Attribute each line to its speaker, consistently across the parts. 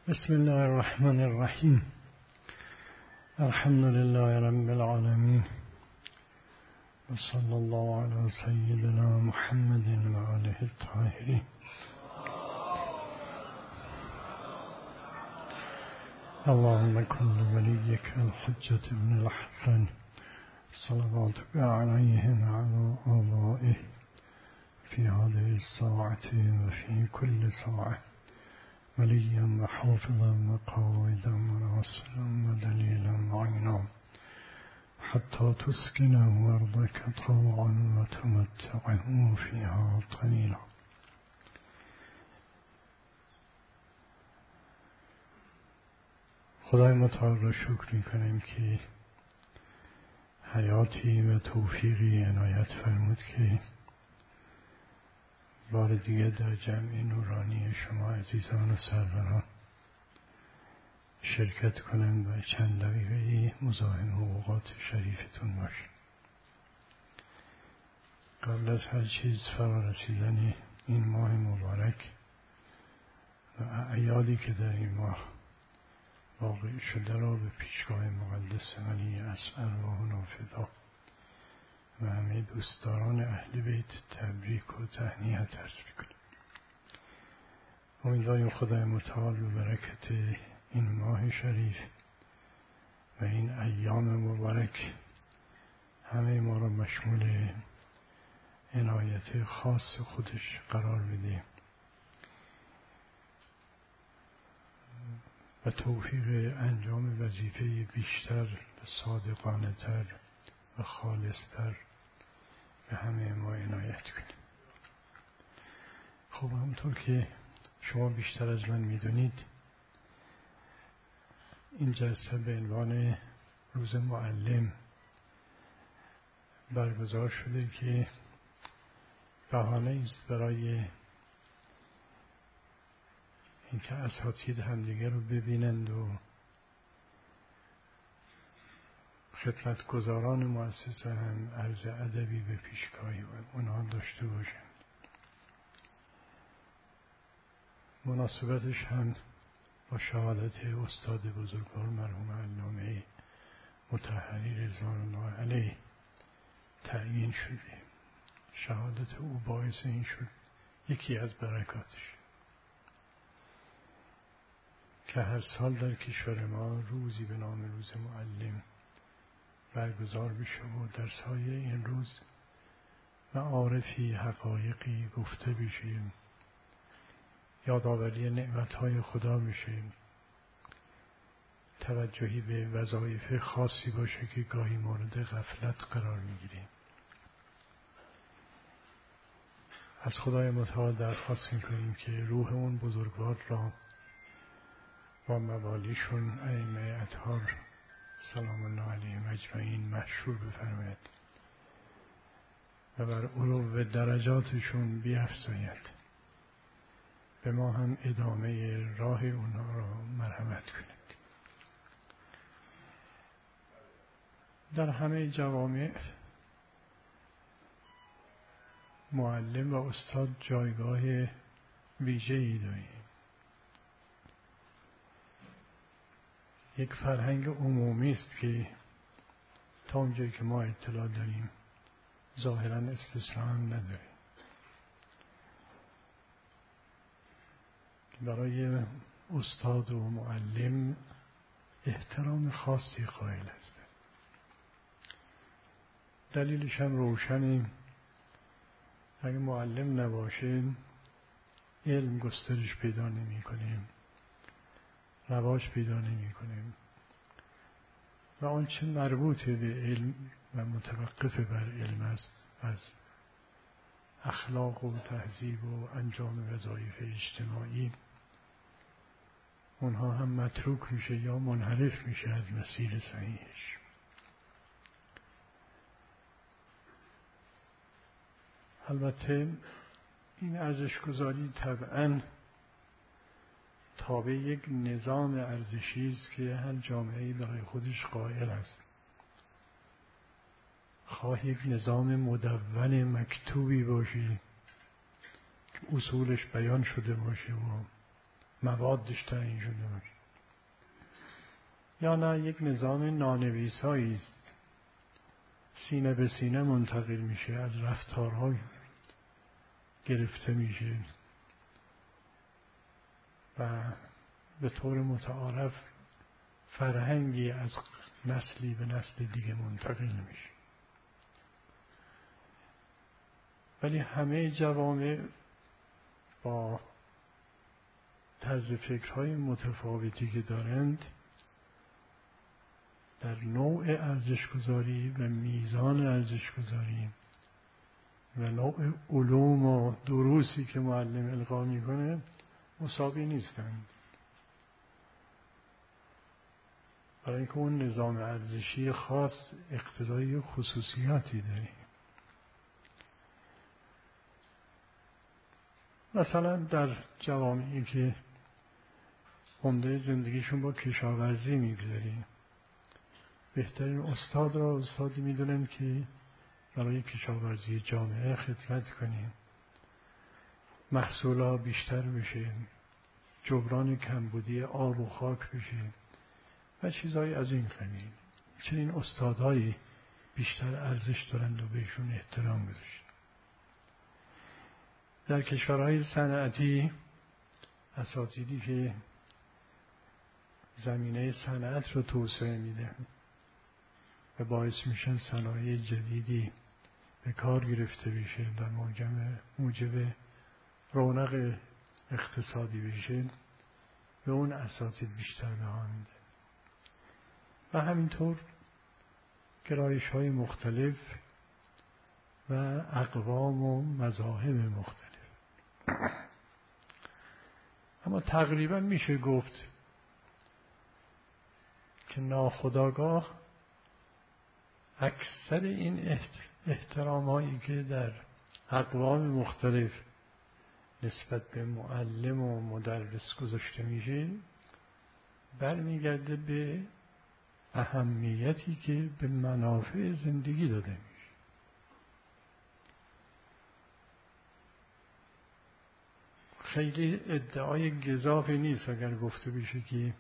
Speaker 1: بسم الله الرحمن الرحیم. الحمد لله رب العالمین و صلی الله علی سیدنا محمد و آله الطاهرین. اللهم کن لولیک الحجة ابن الحسن صلواتك علیه و علی آبائه فی هذه الساعة و فی کل ساعة وليا وحافظا وقائدا وناصرا ودليلا وعينا حتى تسكنه أرضك طوعا وتمتعه فيها قليلا. خدای متعال را شکر می‌کنیم که حیاتی و توفیقی عنایت فرمود که بار دیگه در جمع نورانی شما عزیزان و سروران شرکت کنند و چند دقیقه مزاحم اوقات شریفتون باشیم. قبل از هر چیز فرا رسیدن این ماه مبارک و اعیادی که در این ماه واقع شده را به پیشگاه مقدس ولی اصل ارواحنا فدا و همه دوستداران اهل بیت تبریک و تهنیت عرض می‌کنیم. امیدواریم خدای متعال به برکت این ماه شریف و این ایام مبارک همه ما را مشمول عنایت خاص خودش قرار بده و توفیق انجام وظیفه بیشتر و صادقانه تر و خالصتر به همه ما عنایت کنیم. خب همونطور که شما بیشتر از من میدونید این جلسه به عنوان روز معلم برگزار شده که بهانه است برای اینکه اساتید همدیگه رو ببینند و خدمتگزاران مؤسسه هم عرض ادبی به پیشگاه اونها داشته باشند. مناسبتش هم با شهادت استاد بزرگوار مرحوم علامه مطهری رضوان الله علیه تعیین شده. شهادت او باعث این شد یکی از برکاتش که هر سال در کشور ما روزی به نام روز معلم برگزار بشه و در سایه این روز معارفی حقایقی گفته بشه، یادآوری نعمتهای خدا بشه، توجهی به وظایف خاصی باشه که گاهی مورد غفلت قرار میگیریم. از خدای متعال درخواست میکنیم که روح اون بزرگوار را با موالیشون ائمه اطهار سلام الله علیهم اجمعین مشهور بفرماید و بر علو درجاتشون بیفزاید. به ما هم ادامه راه اونها را مرحمت کنید. در همه جوامع معلم و استاد جایگاه ویژه‌ای داریم. یک فرهنگ عمومی است که تا اونجایی که ما اطلاع داریم ظاهراً استثناء نداره. برای استاد و معلم احترام خاصی قائل است. دلیلش هم روشنه. اگه معلم نباشه علم گسترش پیدا نمی کنیم، رواج پیدا نمی کنیم و آنچه مربوط به علم و متوقف بر علم است از اخلاق و تهذیب و انجام وظایف اجتماعی اونها هم متروک میشه یا منحرف میشه از مسیر صحیحش. البته این ارزشگذاری طبعاً تابع یک نظام ارزشی است که هر جامعه‌ای برای خودش قائل است. خواه یک نظام مدون مکتوبی باشه که اصولش بیان شده باشه و موادش تعیین شده باشه، یا نه یک نظام نانویسایی است، سینه به سینه منتقل میشه، از رفتارهای گرفته میشه و به طور متعارف فرهنگی از نسلی به نسل دیگه منتقل میشه. ولی همه جوامع با طرز فکرهای متفاوتی که دارند در نوع ارزش‌گذاری و میزان ارزش‌گذاری و نوع علوم و دروسی که معلم القا میکنه مساوی نیستند. برای اینکه اون نظام ارزشی خاص اقتضای خصوصیاتی داره. مثلا در جوامعی که عمده زندگیشون با کشاورزی میگذاریم، بهترین استاد را استادی میدونن که برای کشاورزی جامعه خدمت کنیم، محصولات بیشتر بشه، جبران کمبودی آب و خاک بشه و چیزهای از این قبیل. چنین استادهایی بیشتر ارزش دارند و بهشون احترام گذاشت. در کشورهای صنعتی اساتیدی که زمینه صنعت رو توسعه میده و باعث میشن صنایع جدیدی به کار گرفته بشه و موجب رونق اقتصادی بشه، به اون اساتید بیشتر بها میده. و همینطور گرایش‌های مختلف و اقوام و مذاهب مختلف. اما تقریبا میشه گفت که ناخودآگاه اکثر این احترامایی که در اقوام مختلف نسبت به معلم و مدرس گذاشته میشه برمیگرده به اهمیتی که به منافع زندگی داده میشه. خیلی ادعای گزافی نیست اگر گفته بشه که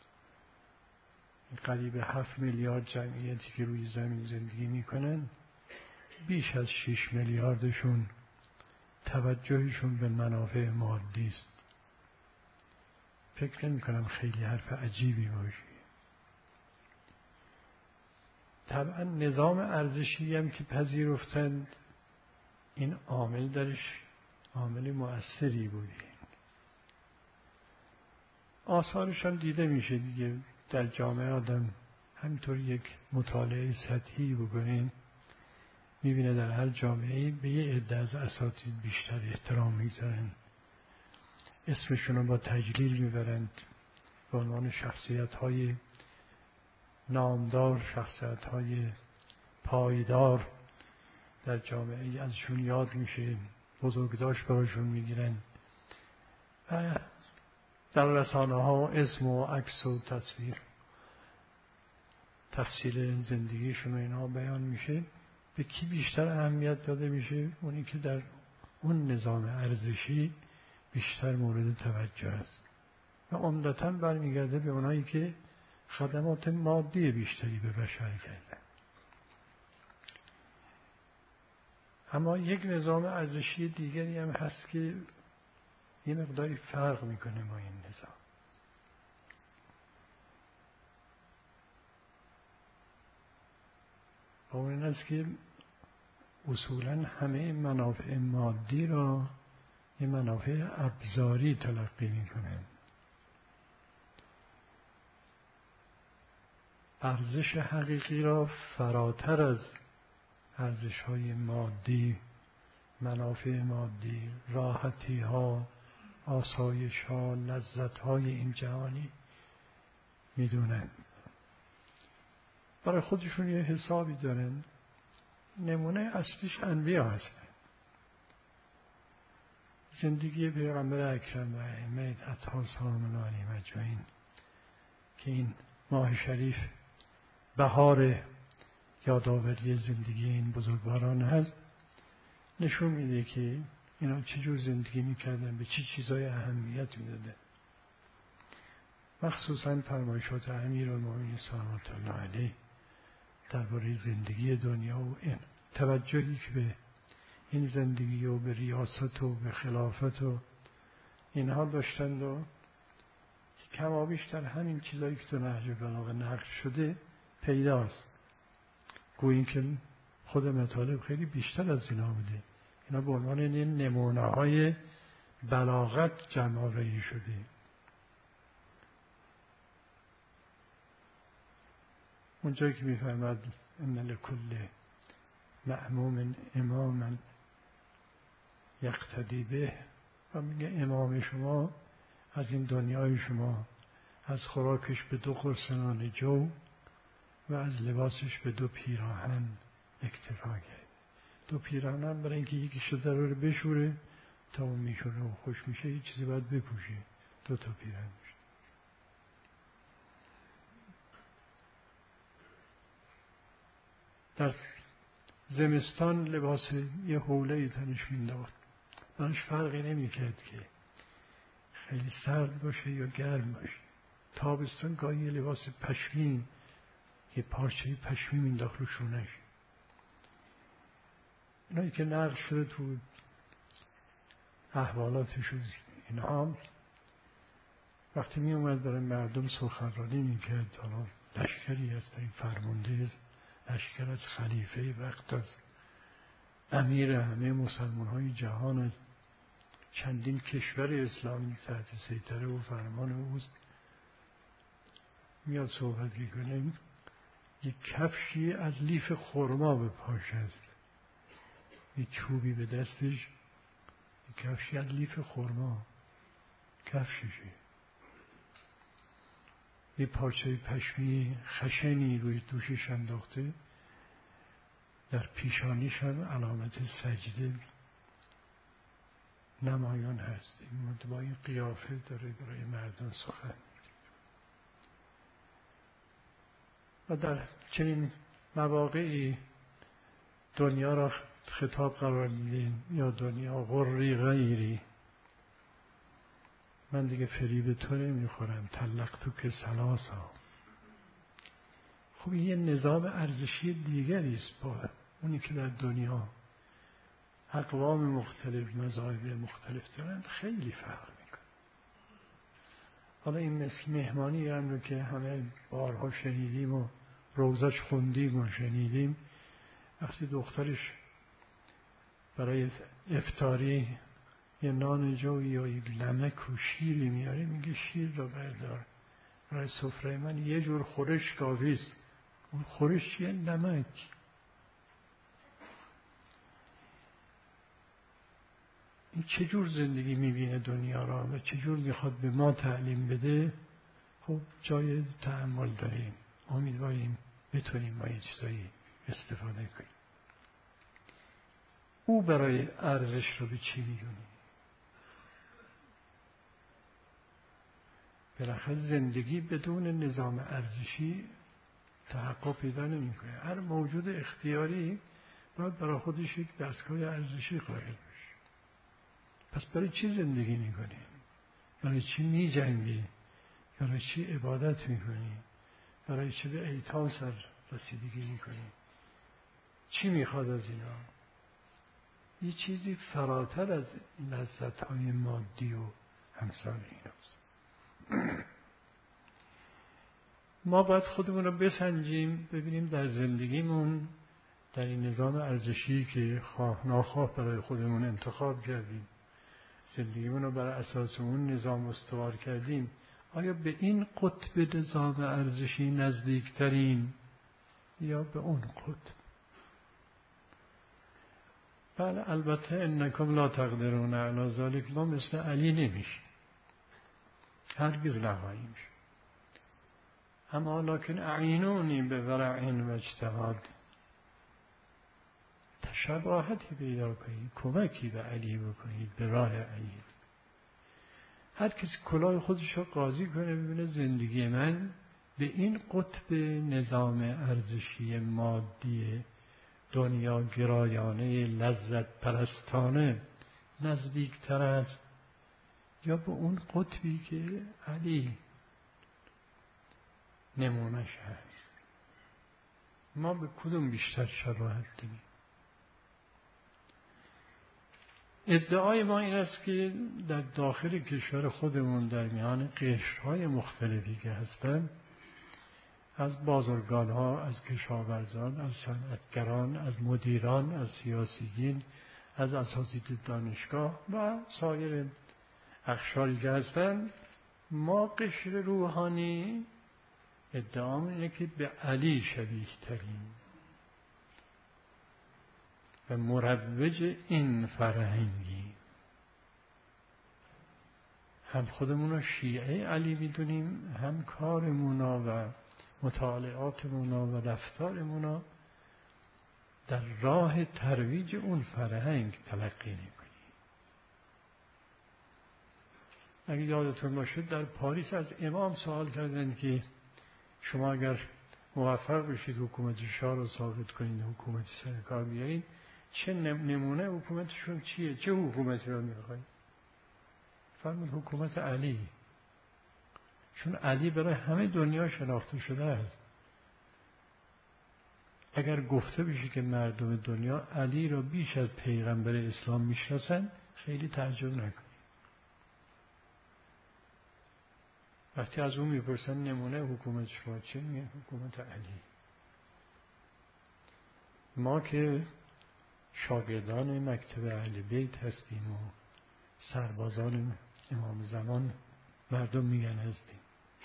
Speaker 1: قریب 7 میلیارد جمعیتی که روی زمین زندگی میکنن، بیش از 6 میلیاردشون توجهشون به منافع مادی است. فکر نمی کنم خیلی حرف عجیبی باشه. طبعا نظام ارزشی هم که پذیرفتند، این عامل درش عامل مؤثری بوده. آثارش هم دیده میشه دیگه. در جامعه آدم همینطور یک مطالعه سطحی بکنین میبینه در هر جامعه به یه عده از اساتید بیشتر احترام میذارن، اسمشون رو با تجلیل میبرند، به عنوان شخصیت‌های نامدار، شخصیت‌های پایدار در جامعه ازشون یاد میشه، بزرگداشت براشون میگیرن و در رسانه‌ها اسم و عکس و تصویر تفصیل زندگیشون و اینها بیان میشه. به کی بیشتر اهمیت داده میشه؟ اونی که در اون نظام ارزشی بیشتر مورد توجه است و عمدتاً برمیگرده به اونایی که خدمات مادی بیشتری به بشر کردن. اما یک نظام ارزشی دیگری هم هست که یه مقداری فرق میکنه با این نظام. و اون این است که اصولاً همه منافع مادی را یه منافع ابزاری تلقی میکنن. ارزش حقیقی را فراتر از ارزش‌های مادی، منافع مادی، راحتی‌ها، آسایش‌ها، لذت‌های این جهانی میدونن. برای خودشون یه حسابی دارن. نمونه اصلیش انبیا هستن. زندگی پیغمبر اکرم و ائمه اطهار سلام الله علیهم اجمعین که این ماه شریف بهار یادآوری زندگی این بزرگواران هست، نشون میده که اینا چجور زندگی میکردن، به چی چیزای اهمیت میدادن. مخصوصا فرمایشات امیرالمومنین سلامت الله علیه درباره زندگی دنیا و این توجهی که به این زندگی و به ریاست و به خلافت و اینها داشتند و کما بیشتر همین چیزایی که تو نهج بلاغه نقل شده پیداست. گوییم که خود مطالب خیلی بیشتر از اینا بوده. اینا به عنوان این نمونه های بلاغت جمع آوری شده. اونجایی که می‌فرماد ان لکل مأموم اماما یقتدی به، و میگه امام شما از این دنیای شما از خوراکش به 2 قرصنان جو و از لباسش به 2 پیراهن اکتفا کرد. 2 پیراهن برای اینکه یکیشو ضرور بشوره تا اون میشوره و خوش میشه یه چیزی باید بپوشه. 2 تا پیراهن میشه. در زمستان لباس یه حوله‌ای تنش مینداخت، براش فرقی نمیکرد که خیلی سرد باشه یا گرم باشه. تابستان گاهی یه لباس پشمین، یه پارچه پشمین مینداخت رو شونش. اینایی که نقل شده تو احوالاتش و اینها، وقتی می اومد برای مردم سخنرانی میکرد، حالا لشکری هست، این فرمانده لشکر از خلیفه وقت، از امیر همه مسلمان های جهان، از چندین کشور اسلامی تحت سیطره و فرمان اوست، میاد صحبت میکنه. یک کفشی از لیف خرما به پاش هست، یک چوبی به دستش، یک کفشی از لیف خرما کفششه، یک پارچه پشمی خشنی روی دوشش انداخته، در پیشانیش هم علامت سجده نمایان هست. این با این قیافه داره برای مردم سخن. و در چنین مواقعی دنیا را خطاب قرار میدیم، یا دنیا غری غیری، من دیگه فریب تو نمیخورم، طلقتو که سلاسا. خب این یه نظام ارزشی دیگری است با اونی که در دنیا اقوام مختلف مذاهب مختلف دارن، خیلی فرق میکنه. حالا این مثل مهمانی هم رو که همه بارها شنیدیم و روزش خوندیم و شنیدیم، وقتی دخترش برای افطاری یه نان جو یا یک لمک و شیری میاره، میگه شیر رو بردار، برای سفره من یه جور خورش کافیست. اون خورش چیه؟ نمک. این چجور زندگی میبینه دنیا را و چجور میخواد به ما تعلیم بده؟ خب جای تأمل داریم، امیدواریم بتونیم ما یه چیزایی استفاده کنیم. او برای ارزش رو به چی میدونه؟ بالاخره زندگی بدون نظام ارزشی تحقق پیدا نمیکنه. هر موجود اختیاری باید برای خودش یک دستگاه ارزشی قائل بشه. پس برای چی زندگی میکنی؟ برای چی میجنگی؟ برای چی عبادت میکنی؟ برای چی به ایتام سر رسیدگی میکنی؟ چی میخواد از اینا؟ یه چیزی فراتر از لذت‌های مادی و همسان ایناست. ما باید خودمون رو بسنجیم، ببینیم در زندگیمون، در این نظام ارزشی که خواه ناخواه برای خودمون انتخاب کردیم، زندگیمون رو بر اساس اون نظام استوار کردیم، آیا به این قطب نظام ارزشی نزدیکترین یا به اون قطب؟ بله البته انکم لا تقدرون علی ذلک، ما مثل علی نمیشیم، هرگز نخواهیم شد. اما لکن اعینونی به ورع و اجتهاد، تشباهتی پیدا کنید، کمکی به علی بکنید، به راه علی. هر کسی کلاه خودش رو قاضی کنه ببینه زندگی من به این قطب نظام ارزشی مادی دنیا گرایانه لذت پرستانه نزدیکتر است یا به اون قطبی که علی نمونهش هست. ما به کدوم بیشتر شباهت داریم؟ ادعای ما این است که در داخل کشور خودمون در میان قشرهای مختلفی که هستند، از بازرگان‌ها، از کشاورزان، از صنعتگران، از مدیران، از سیاسیین، از اساتید دانشگاه و سایر اقشاری که هستند، ما قشر روحانی ادعامون اینه که به علی شبیه ترین و مروج این فرهنگی. هم خودمون رو شیعه علی میدونیم، هم کارمونا و مطالعاتمونا و رفتارمونا در راه ترویج اون فرهنگ تلقی میکنیم. اگه یادتون باشه در پاریس از امام سوال کردن که شما اگر موفق بشید حکومت شاه رو ساقط کنید، حکومت سر کار بیارید، چه نمونه حکومتشون چیه؟ چه حکومتی رو میخواید؟ فرمود حکومت علی. چون علی برای همه دنیا شناخته شده است. اگر گفته بشه که مردم دنیا علی را بیش از پیغمبر اسلام میشناسن، خیلی تعجب نکنید. وقتی از اون میپرسن نمونه حکومت شما چه، میگه حکومت علی. ما که شاگردان مکتب اهل بیت هستیم و سربازان امام زمان مردم میگن هستیم،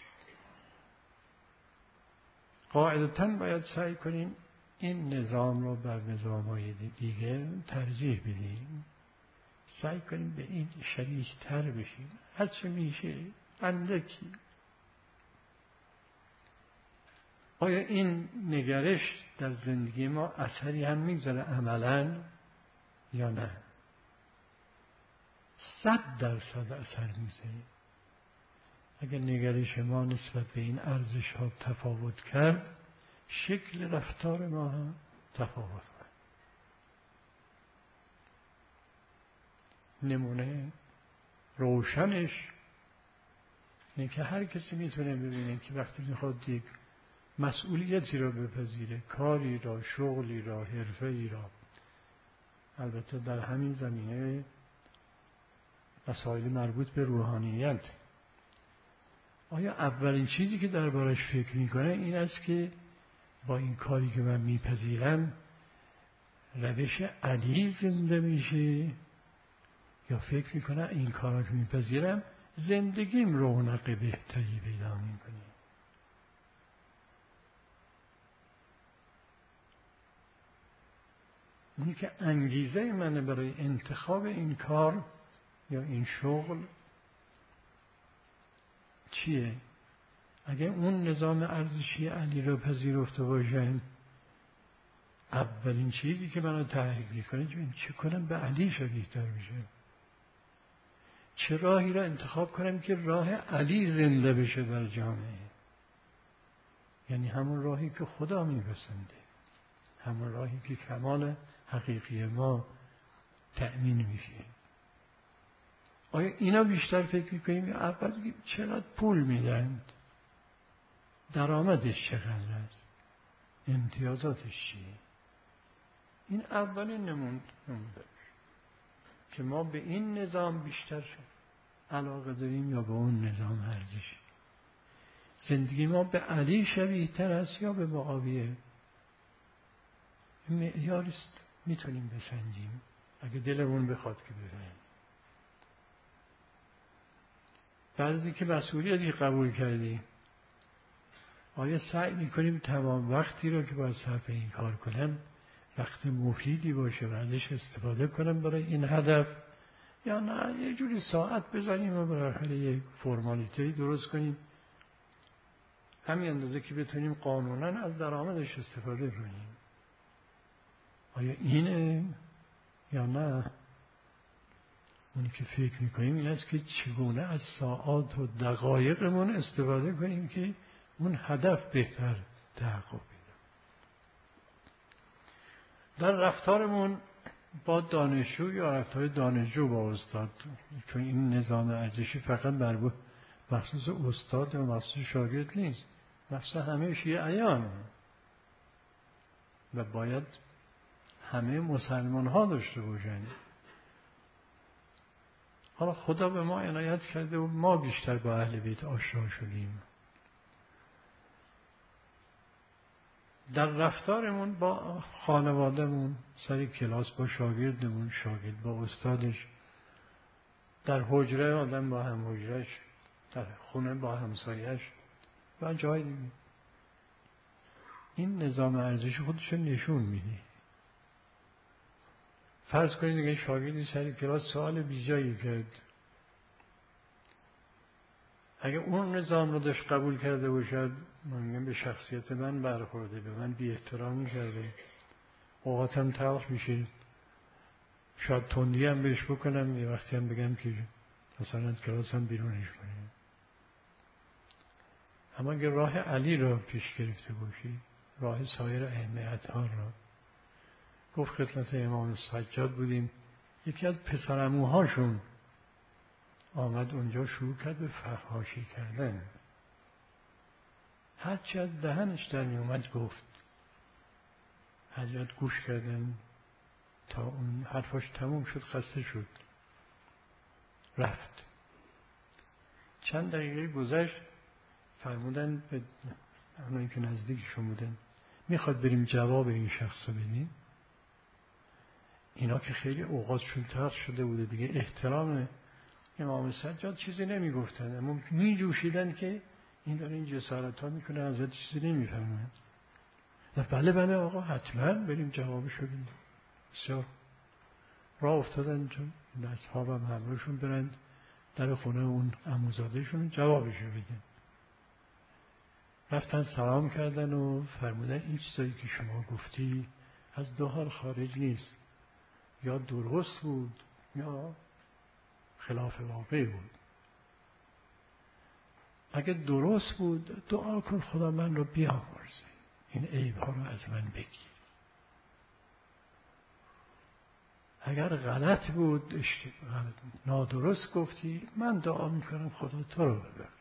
Speaker 1: قاعدتاً باید سعی کنیم این نظام رو بر نظام‌های دیگه ترجیح بدیم، سعی کنیم به این شبیه تر بشیم هرچه میشه اندکی. آیا این نگرش در زندگی ما اثری هم میگذاره عملاً یا نه؟ 100% اثر میگذاره. اگر نگرش ما نسبت به این ارزش ها تفاوت کرد، شکل رفتار ما هم تفاوت کرد. نمونه روشنش اینه که هر کسی میتونه ببینه که وقتی میخواد یک مسئولیتی را بپذیره، کاری را، شغلی را، حرفه‌ای را، البته در همین زمینه مسائل مربوط به روحانیت، آیا اولین چیزی که دربارش فکر میکنه این است که با این کاری که من میپذیرم روش علی زنده میشه، یا فکر میکنه این کارا که میپذیرم زندگیم رونق بهتری پیدا میکنه؟ اونی که انگیزه من برای انتخاب این کار یا این شغل چیه؟ اگه اون نظام ارزشی علی رو پذیرفته باشم، اولین چیزی که منو تحریک میکنه چه کنم به علی شبیه تر بشه، چه راهی را انتخاب کنم که راه علی زنده بشه در جامعه، یعنی همون راهی که خدا میپسنده، همون راهی که کمال حقیقی ما تأمین میشه. آیا اینا بیشتر فکر میکنیم یا اول چقدر پول میدند، درآمدش چقدر است، امتیازاتش چیه؟ این اولین نمونه که ما به این نظام بیشتر علاقه داریم یا به اون نظام ارزشی. زندگی ما به علی شبیه تر است یا به معاویه؟ معیاریست میتونیم بسنجیم اگه دلمون بخواد که بفهمیم. بعضی که مسئولیتی قبول کردیم، آیا سعی میکنیم تمام وقتی رو که باید صرف این کار کنم وقت مفیدی باشه و ازش استفاده کنم برای این هدف، یا نه یه جوری ساعت بزنیم و بالاخره یک فرمالیتی درست کنیم همین اندازه که بتونیم قانونا از درآمدش استفاده کنیم؟ آیا اینه یا نه؟ اونی که فکر میکنیم این است که چگونه از ساعات و دقایقمون استفاده کنیم که اون هدف بهتر تحقق پیدا. در رفتارمون با دانشجو یا رفتار دانشجو با استاد، چون این نظام ارزشی فقط مربوط مخصوص استاد یا مخصوص شاگرد نیست، مثلا همه شیعیان و باید همه مسلمان ها داشته باشند. حالا خدا به ما عنایت کرده و ما بیشتر با اهل بیت آشنا شدیم. در رفتارمون با خانوادهمون، سر کلاس با شاگردمون، شاگرد با استادش، در حجره آدم با هم حجرش، در خونه با همسایش و جای دیگه. این نظام ارزشی خودش نشون میده. فرض کنید دیگه شاگردی سر کلاس سوال بیجایی کرد، اگه اون نظام رو داشت قبول کرده باشد، من میگم به شخصیت من برخورده، به من بی احترامی کرده، اوقاتم تلخ میشه، شاید تندی هم بهش بکنم، یه وقتی هم بگم که مثلا از کلاس هم بیرونش کنیم. اما اگه راه علی را پیش گرفته باشی، راه سایر ائمه اطهار را، گفت خدمت امام سجاد بودیم، یکی از پسرعموهاشون آمد اونجا شروع کرد به فحاشی کردن، هرچی از دهنش در می اومد گفت. حضرت گوش کردن تا اون حرفاش تموم شد، خسته شد، رفت. چند دقیقه گذشت، فرمودن به اونایی که نزدیکشون بودن میخواد بریم جواب این شخص رو بدیم. اینا که خیلی اوقاتشون تلخ شده بوده دیگه، احترام امام سجاد چیزی نمیگفتن، اما میجوشیدن که این داره این جسارت ها میکنه، حضرت چیزی نمیفهمن. بله بله آقا حتما بریم جوابشو بدیم. بسیار راه افتادن، چون اصحابم همراهشون برند در خونه اون عموزادهشون جوابشو بدیم. رفتن سلام کردن و فرمودن این چیزایی که شما گفتی از دو حال خارج نیست، یا درست بود یا خلاف واقع بود. اگه درست بود دعا کن خدا من رو بیامرزه، این عیب‌ها رو از من بگیر. اگر غلط بود، نادرست گفتی، من دعا میکنم خدا تو رو ببخش.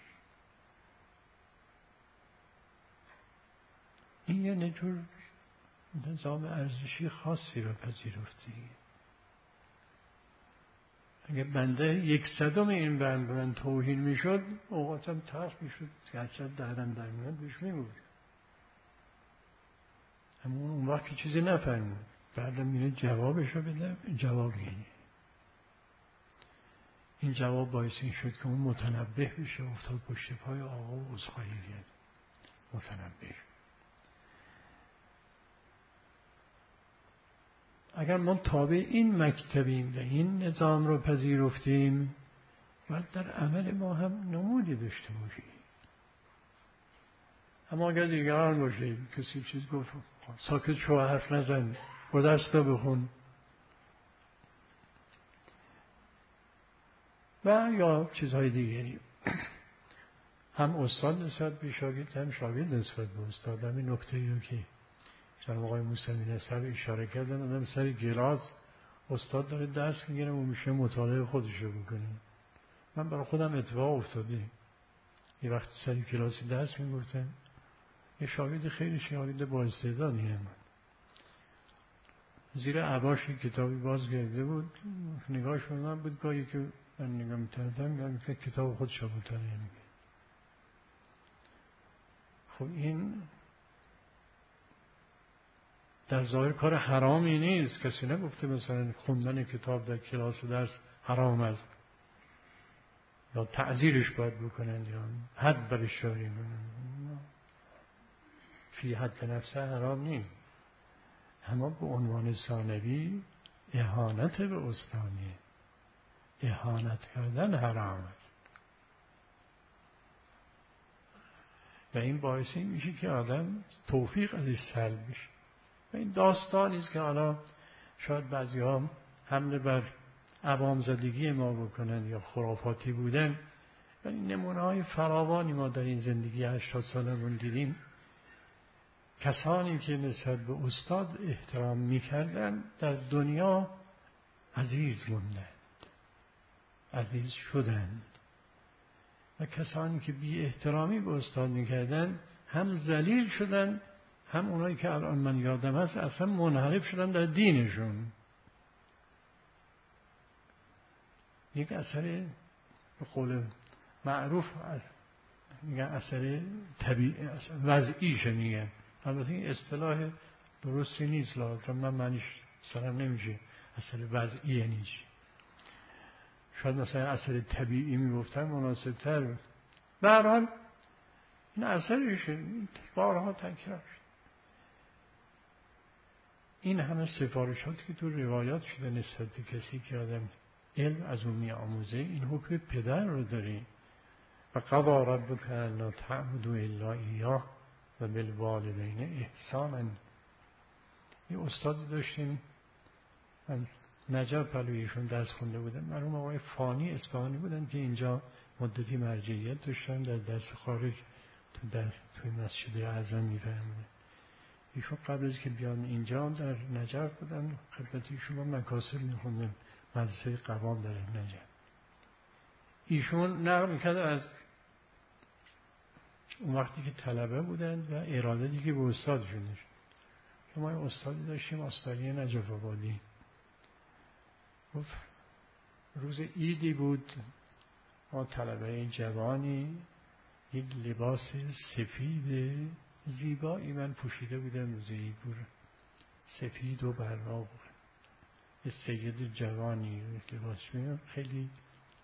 Speaker 1: این یه نجور نظام ارزشی خاصی رو پذیرفتی. اگه بنده 1/100 این بند به من توهین میشد، اوقاتم تلخ میشد، گرچه دهنم در میاد بهش میگوید، اما اون وقت که چیزی نفرمود، بعدم میره جوابشو بدم، جواب میده. این جواب باعث این شد که اون متنبه بشه، افتاد پشت پای آقا و عذرخواهی کرد، متنبه شد. اگر ما تابع این مکتبیم و این نظام رو پذیرفتیم، باید در عمل ما هم نمودی داشته باشیم. اما اگر دیگران باشه، کسی چیز گفت ساکت شو، حرف نزن، با درستا بخون، و یا چیزهای دیگری، هم استاد نسبت به شاگرد، هم شاگرد نسبت به استاد. همین نکته‌ای رو که جناب آقای موسوی نسبی اشاره کردن، آدم سر گلاس استاد داره درس میگیره و میشه مطالعه خودشو بکنه. من برای خودم اتفاق افتاده، یه وقت سر کلاسی درس میگفتن، یه شاگرد خیلی شاگرد با استعدادی هم زیر عباش کتابی باز کرده بود، نگاهش به من بود، گاهی که من نگاه می‌کردم میگم که کتاب خودشو مطالعه میگه. خب این در ظاهر کار حرامی نیست، کسی نگفته مثلا خوندن کتاب در کلاس درس حرام است یا تعزیرش باید بکنند یا حد برش جاری کنند. فی حد نفسه حرام نیست، اما به عنوان ثانوی اهانت به استادی، اهانت کردن حرام است و این باعثی میشه که آدم توفیق ازش سلب بشه. و این داستانی است که حالا شاید بعضی ها حمله بر عوام زدگی ما بکنن یا خرافاتی بودن، ولی نمونه های فراوانی ما در این زندگی 80 سالمون دیدیم. کسانی که نسبت به استاد احترام میکردن در دنیا عزیز موندند، عزیز شدند، و کسانی که بی احترامی به استاد میکردن هم ذلیل شدن، هم اونایی که الان من یادم هست اصلا منحرف شدن در دینشون. یک اثر به قول معروف میگن اثر طبیعی، وضعیشه میگن. البته این اصطلاح درستی نیست، چون من معنیش سرم نمیشه اثر وضعی یعنی چی. شاید مثلا اثر طبیعی میگفتن مناسب تر. به هر حال این اثرشه، بارها تکرار شد. این همه سفارشاتی که تو روایات شده نسبت به کسی که آدم علم از اون می‌آموزه، این حکم پدر رو داری. و قضی ربک الا تعبدوا الا ایاه و بالوالدین احسانا. یه استادی داشتیم، من نجف پلویشون درس خونده بودم، مرحوم آقای فانی اصفهانی بودن که اینجا مدتی مرجعیت داشتن، در درس خارج توی مسجد اعظم می‌فرمودن. ایشون قبل از که بیان اینجا در نجف بودن، خدمت ایشون با مکاسب می‌خوندن، مدرسه قوام در نجف. ایشون نقل می‌کرد از اون وقتی که طلبه بودن و ارادتی که به استادشون داشت. ما یه استادی داشتیم استادی نجف آبادی. گفت روز عیدی بود، ما طلبه جوانی یک لباس سفید زیبایی من پوشیده بودم، روز عید بود، سفید و براق، یه سید جوانی لباس می‌دم، خیلی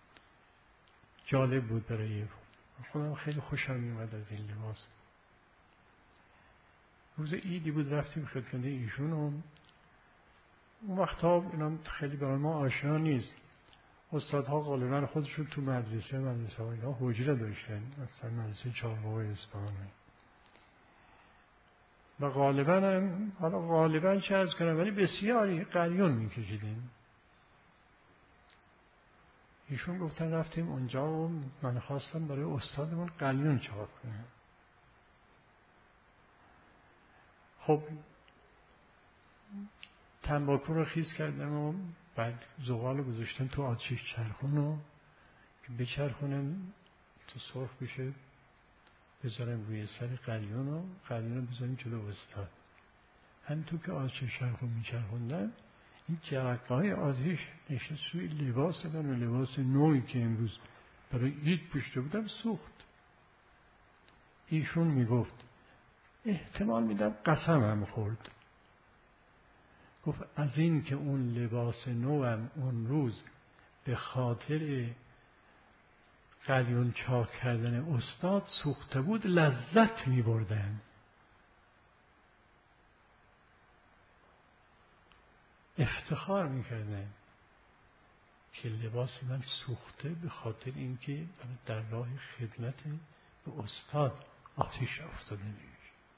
Speaker 1: جالب بود برای خودم، خیلی خوشم می‌آمد از این لباس. روز عیدی بود رفتیم خدمت ایشون و اون وقتا اینا خیلی برای ما آشنا نیست. استادها غالبا خودشون تو مدرسه ها اینا حجره داشتن، مثلا مدرسه چهارراهی اصفهان. و غالبا هم، حالا غالبا چه عرض کنم، ولی بسیاری قلیون میکشیدیم. ایشون گفتن رفتیم اونجا و من خواستم برای استادمون قلیون چاپ کنم. خب تنباکو رو خیس کردم و بعد زغال گذاشتم تو آتشش چرخون و که بچرخونم تو سرخ بشه، بذارم روی سر قلیون و قلیون رو بذارم جلو استاد. همینطور که آتشش چرخون میچرخوندم، این جرقه‌های آتش نشست روی لباس من و لباس نوعی که امروز برای عید پوشیده بودم سوخت. ایشون میگفت احتمال میدم قسمم خورد. گفت از این که اون لباس نوم اون روز به خاطر قلیون چاک کردن استاد سوخته بود، لذت می بردن. افتخار می کردن که لباس من سوخته به خاطر اینکه در راه خدمت به استاد آتش افتاده میشه.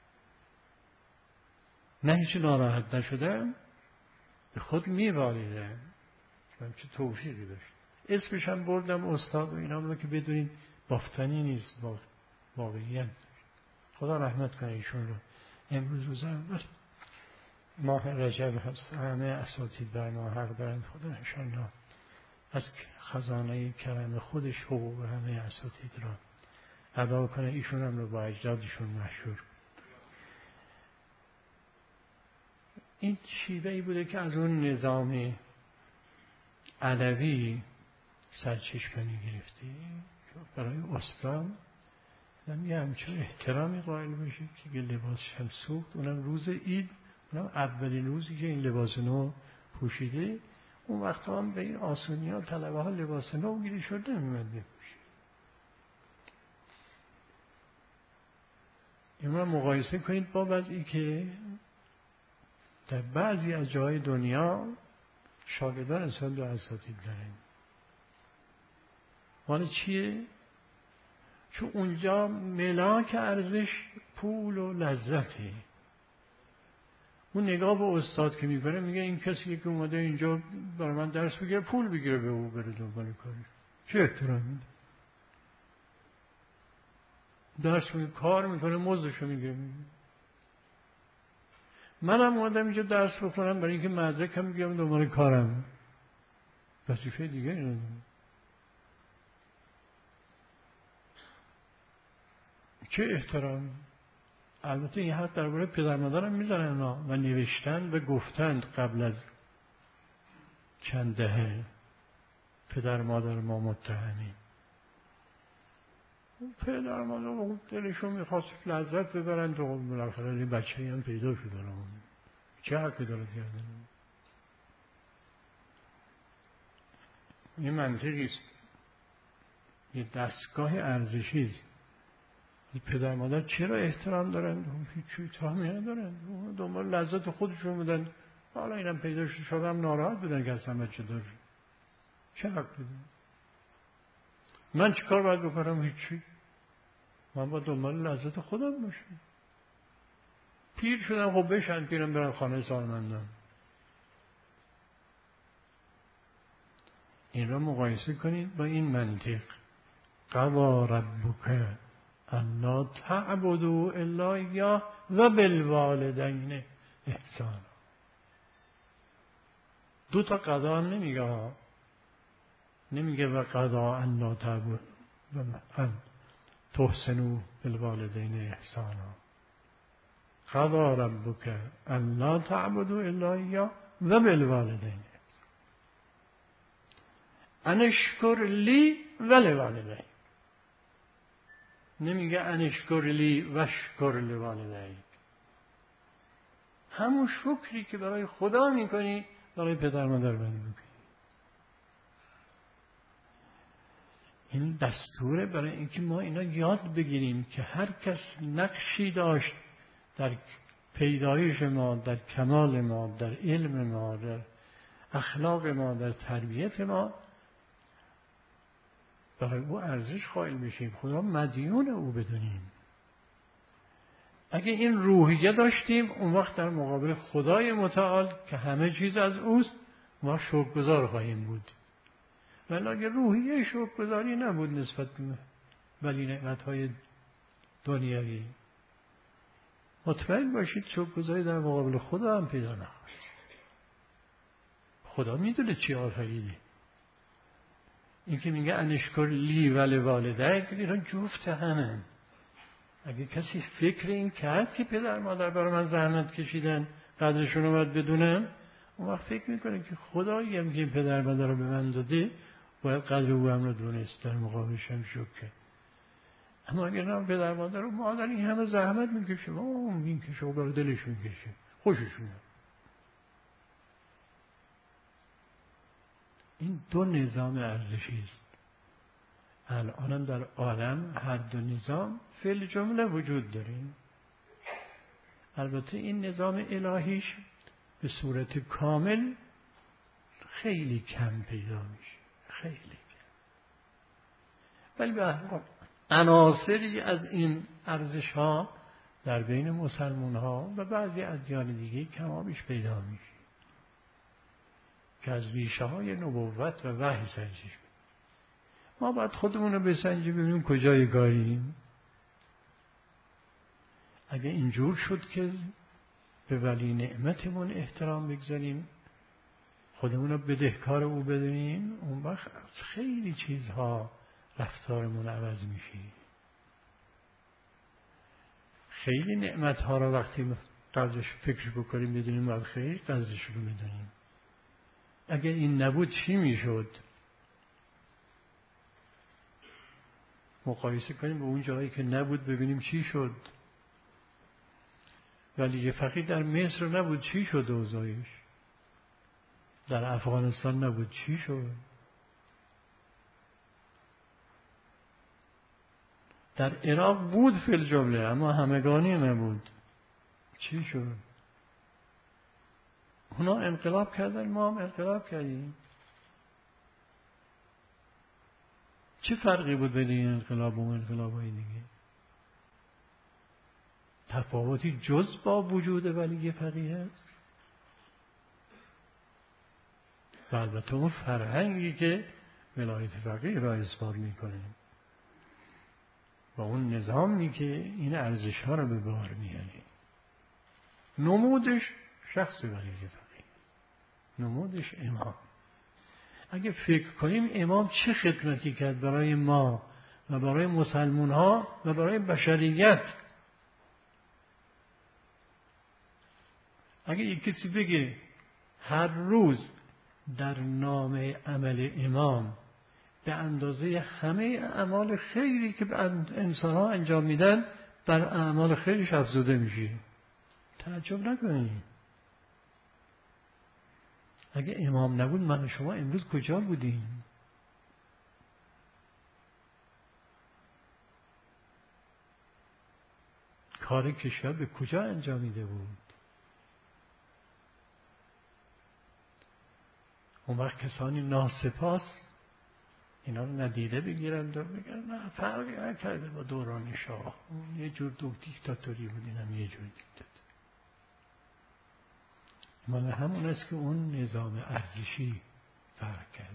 Speaker 1: نه هیچ ناراحت نشدم، به خود می‌بالیدم. من چه توفیقی داشت. اسمش هم بردم استاد و اینا رو که بدونین بافتنی نیست، واقعیت. خدا رحمت کنه ایشون رو. امروز روز اول ماه رجب هست، همه اساتید بر ما حق دارند. خدا انشاءالله از خزانه کرم خودش حقوق همه اساتید را ادا کنه، ایشون هم رو با اجدادشون مشهور. این شیوهی بوده که از اون نظام علوی سرچشمه گرفتی برای استاد یه همچون احترامی قائل بشه که لباسش هم سوخت، اونم روز عید، اونم اولین روزی که این لباس نو پوشیده. اون وقتا هم به این آسونی ها طلبه ها لباس نو گیری شده نمیمد بپوشه. اما مقایسه کنید با وضعی که در بعضی از جاهای دنیا شاگردان نسبت به اساتید دارن. مال چیه؟ چون اونجا ملاک ارزش پول و لذته. اون نگاه به استاد که میکنه میگه این کسی که اومده اینجا برای من درس بگیره پول بگیره به او بره دنبال کارش، چه احترام میده؟ درس میگه کار میکنه مزدشو میگیره. منم اومدم اینجا درس بخونم برای اینکه مدرکم میگیرم دنبال کارم، وظیفه دیگه ندارم. چه احترام؟ البته این حرف درباره پدر مادرم میزنن اونا و نوشتن و گفتند قبل از چند دهه پدر مادر ما متهمین. پدر مادر دلشون میخواست لذت ببرند و بالاخره این بچه هم پیدا شده. چه حقی داره کردن؟ این منطقی است، یه دستگاه ارزشی است. پدر مادر چرا احترام دارن؟ هیچ احترامی ندارن، دنبال لذت خودشون بودن. حالا اینم پیدا شدم ناراحت بودن که اصلا بچه داره. چه حق بدن؟ من چیکار باید بکنم؟ هیچی. من با دنبال لذت خودم باشم. پیر شدم، خب بشن پیرم برن خانه سالمندان. این را مقایسه کنید با این منطق. قضا ربک الا تعبدوا الا ایاه و بالوالدین احسانا. دو تا قضا هم نمیگه ها، نمیگه و قضا الا تعبدوا ان تحسنوا بالوالدین احسانا. قضا ربک الا تعبدوا الا ایاه و بالوالدین ان اشکر لی ولوالدیک. نمیگه ان اشکر لی و اشکر لوالدیک. همون شکری که برای خدا میکنی برای پدر مادر میکنی. این دستوره برای اینکه ما اینا یاد بگیریم که هر کس نقشی داشت در پیدایش ما، در کمال ما، در علم ما، در اخلاق ما، در تربیت ما، برای او ارزش قائل بشیم، خدا مدیون او بدونیم. اگه این روحیه داشتیم اون وقت در مقابل خدای متعال که همه چیز از اوست ما شکرگزار خواهیم بود. ولی اگه روحیه شکرگزاری نبود نسبت به ولی نعمت‌های دنیوی، مطمئن باشید شکرگزاری در مقابل خدا هم پیدا نخواهید. خدا میدونه چی آفریده. این که میگه انشکر لی ولوالدیک، اینا جفت همن. اگه کسی فکر این کرد که پدر مادر برای من زحمت کشیدن قدرشون رو باید بدونم، اون وقت فکر میکنه که خدایی هم که پدر مادر رو به من داده باید قدر او هم رو دونست، در مقابلش هم شکر. اما اگر نه پدر مادر رو مادر این همه زحمت میکشه این کشه و برای دلشون کشه خوششونه. این دو نظام ارزشی است. الان در عالم هر دو نظام فعل جمله وجود داریم. البته این نظام الهیش به صورت کامل خیلی کم پیدا میشه، خیلی کم. ولی به هر حال عناصری از این ارزش ها در بین مسلمان ها و بعضی ادیان دیگه کمابیش پیدا میشه که از ریشه های نبوت و وحی سنجش کنیم. ما باید خودمون رو بسنجیم ببینیم کجای کاریم. اگه اینجور شد که به ولی نعمتمون احترام بگذاریم، خودمون رو بدهکار او بدونیم، اون وقت از خیلی چیزها رفتارمون عوض میشه. خیلی نعمتها رو وقتی قدرش فکر بکنیم بدونیم باید خیلی قدرش رو بدونیم. اگر این نبود چی میشد؟ مقایسه کنیم به اون جایی که نبود ببینیم چی شد. ولی یه فقیر در مصر نبود چی شد اوضاعش؟ در افغانستان نبود چی شد؟ در عراق بود فی الجمله اما همگانی نبود چی شد؟ اونا انقلاب کردن، ما هم انقلاب کردیم. چه فرقی بود بین این انقلاب و انقلاب‌های دیگه؟ تفاوتی جز با وجود ولی یه فقیه هست. و البته اون فرهنگی که ولایت فقیه را اثبات میکنه و اون نظامی که این ارزش ها رو به بار میاره. نمودش شخص ولی فقیه، نمودش امام. اگه فکر کنیم امام چه خدمتی کرد برای ما و برای مسلمان ها و برای بشریت، اگه یک کسی بگه هر روز در نام عمل امام به اندازه همه اعمال خیری که انسان ها انجام میدن بر اعمال خیرش افزوده میشه، تعجب نکنید. اگه امام نبود من و شما امروز کجا بودیم؟ کار کشور به کجا انجامیده بود؟ اون وقت کسانی ناسپاس اینا رو ندیده بگیرند و بگن نه فرقی نکرده با دوران شاه، اون یه جور دیکتاتوری بود، اینم یه جور دیکتاتوری. مال همون است که اون نظام ارزشی فرق کرده.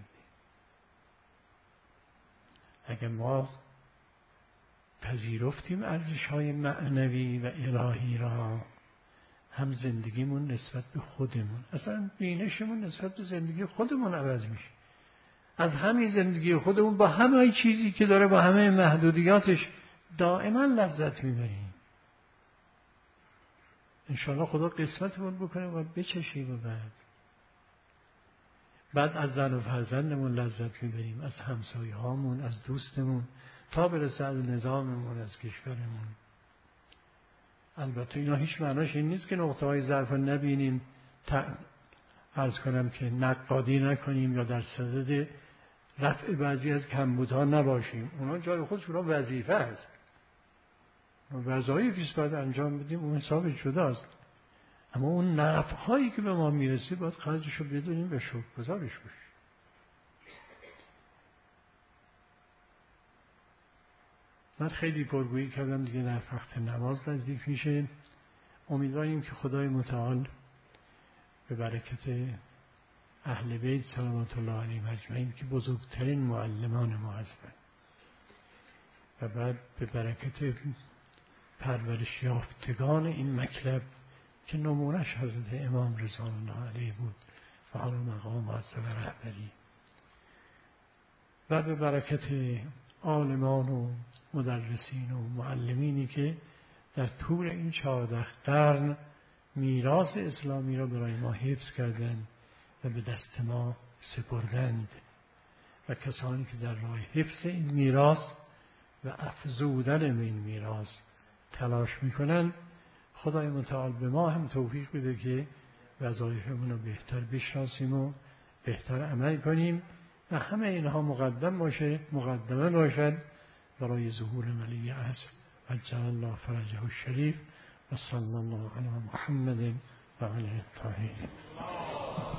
Speaker 1: اگه ما پذیرفتیم ارزش‌های معنوی و الهی را، هم زندگیمون نسبت به خودمون، اصلا بینشمون نسبت به زندگی خودمون عوض میشه. از همین زندگی خودمون با همه چیزی که داره، با همه محدودیاتش دائما لذت میبریم. انشاءالله خدا قسمتمون بکنه و بچشیم و بعد از زن و فرزندمون لذت میبریم، از همسایه هامون، از دوستمون، تا برسه از نظاممون، از کشورمون. البته اینا هیچ معناش این نیست که نقطه های ضعف رو نبینیم، عرض کنم که نقادی نکنیم یا در صدد رفع بعضی از کمبودها نباشیم. اونا جای خودش اونا وظیفه است، وظایفی است باید انجام بدیم، اون حساب جداست. اما اون نفع‌هایی که به ما میرسه باید قدرش رو بدونیم و شکرگزارش باشیم. من خیلی پرگویی کردم دیگه، در وقت نماز نزدیک میشه. امیدواریم که خدای متعال به برکت اهل بیت صلوات الله علیهم اجمعین که بزرگترین معلمان ما هستند و بعد به برکت پرورش یافتگان این مکتب که نمونش حضرت امام رضوان الله علیه بود و حالا مقام واسطه و رهبری، و به برکت عالمان و مدرسین و معلمینی که در طول این 14 قرن میراث اسلامی را برای ما حفظ کردند و به دست ما سپردند، و کسانی که در راه حفظ این میراث و افزودن این میراث تلاش میکنند. خدای متعال به ما هم توفیق بده که وظایفمون رو بهتر بشناسیم و بهتر عمل کنیم و همه اینها مقدمه باشد برای ظهور ولی عصر عجل الله فرجه الشریف و صلی الله علی محمد و علی الطاهرین.